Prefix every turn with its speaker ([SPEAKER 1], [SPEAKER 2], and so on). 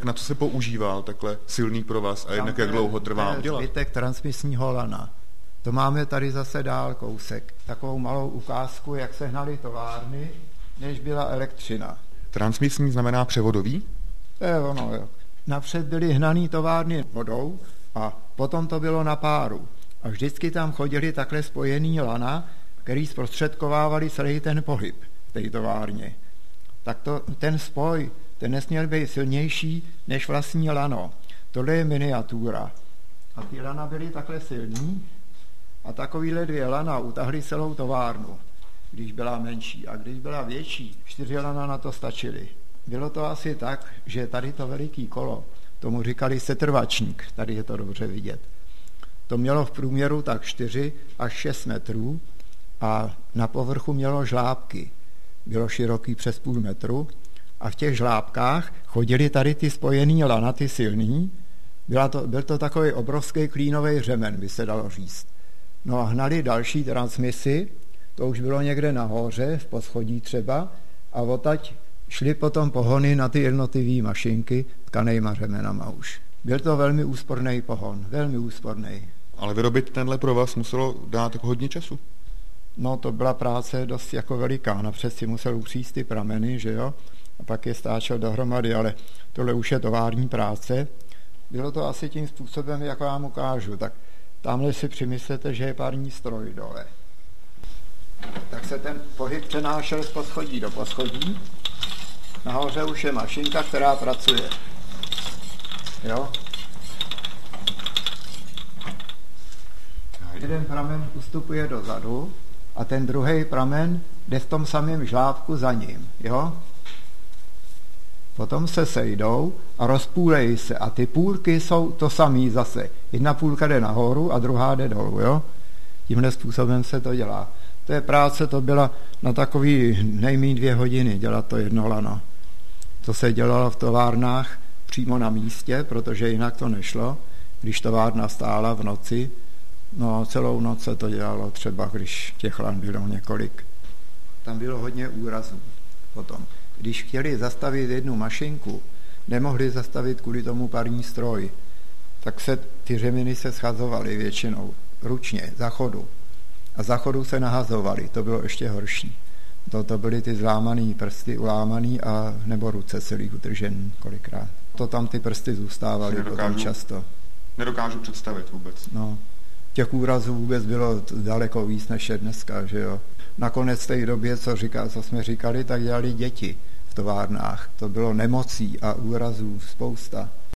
[SPEAKER 1] na co se používal takhle silný provaz a jednak jak dlouho trvá udělat?
[SPEAKER 2] Zbytek transmisního lana. To máme tady zase dál kousek. Takovou malou ukázku, jak se hnaly továrny, než byla elektřina.
[SPEAKER 1] Transmisní znamená převodový?
[SPEAKER 2] To je ono, jo. Napřed byly hnaný továrny vodou a potom to bylo na páru. A vždycky tam chodili takhle spojený lana, který zprostředkovávali celý ten pohyb v té továrně. Tak ten spoj, ten nesměl být silnější než vlastní lano. Tohle je miniatura. A ty lana byly takhle silný a takovýhle 2 lana utahly celou továrnu, když byla menší. A když byla větší, 4 lana na to stačily. Bylo to asi tak, že tady to veliký kolo, tomu říkali setrvačník, tady je to dobře vidět. To mělo v průměru tak 4 až 6 metrů a na povrchu mělo žlábky. Bylo široký přes půl metru a v těch žlábkách chodili tady ty spojený lana, ty silný. Byl to takový obrovský klínový řemen, by se dalo říct. No a hnali další transmisy, to už bylo někde nahoře, v poschodí třeba, a odtaď šly potom pohony na ty jednotlivé mašinky tkanejma řemenama už. Byl to velmi úsporný pohon, velmi úsporný.
[SPEAKER 1] Ale vyrobit tenhle provaz muselo dát jako hodně času.
[SPEAKER 2] No to byla práce dost jako veliká, napřed si musel upříct ty prameny, že jo, a pak je stáčel dohromady, ale tohle už je tovární práce. Bylo to asi tím způsobem, jak vám ukážu, tak tamhle si přimyslete, že je parní stroj dole. Tak se ten pohyb přenášel z poschodí do poschodí. Nahoře už je mašinka, která pracuje. Jo? Jeden pramen ustupuje dozadu a ten druhý pramen jde v tom samém žlábku za ním. Jo? Potom se sejdou a rozpůlejí se a ty půlky jsou to samý zase. Jedna půlka jde nahoru a druhá jde dolů. Jo? Tímhle způsobem se to dělá. To je práce, to byla na takový nejméně 2 hodiny dělat to jedno lano. To se dělalo v továrnách přímo na místě, protože jinak to nešlo. Když továrna stála v noci, no celou noc se to dělalo třeba, když těch lan bylo několik. Tam bylo hodně úrazů potom. Když chtěli zastavit jednu mašinku, nemohli zastavit kvůli tomu parní stroj, tak se ty řemeny se schazovaly většinou ručně, za chodu. A za chodu se nahazovaly, to bylo ještě horší. To byly ty zlámaný prsty, ulámaný a nebo ruce celý utržený kolikrát. To tam ty prsty zůstávaly potom často.
[SPEAKER 1] Nedokážu představit vůbec.
[SPEAKER 2] No, těch úrazů vůbec bylo daleko víc než je dneska, že jo. Nakonec v té době, co jsme říkali, tak dělali děti v továrnách. To bylo nemocí a úrazů spousta.